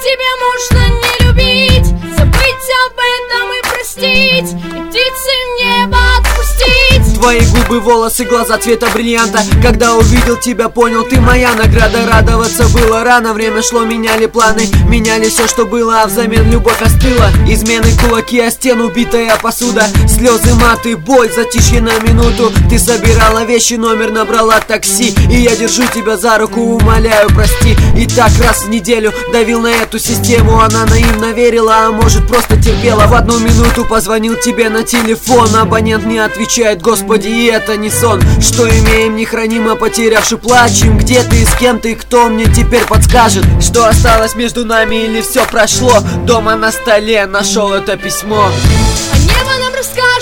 тебя можно не любить, забыть об этом и простить, и птицы в небо отпустить. Твои губы, волосы, глаза цвета бриллианта. Когда увидел тебя, понял, ты моя награда. Радоваться было рано, время шло, меняли планы, меняли все, что было, а взамен любовь остыла. Измены, кулаки о стену, битая посуда, слезы, маты, боль, затишье на минуту. Ты собирала вещи, номер набрала такси, и я держу тебя за руку, умоляю, прости. И так раз в неделю давил на эту систему. Она наивно верила, а может просто терпела. В одну минуту позвонил тебе на телефон, абонент не отвечает, господи, и это не сон. Что имеем, не храним, а потерявши плачем. Где ты, с кем ты, кто мне теперь подскажет, что осталось между нами или все прошло? Дома на столе нашел это письмо. А небо нам расскажет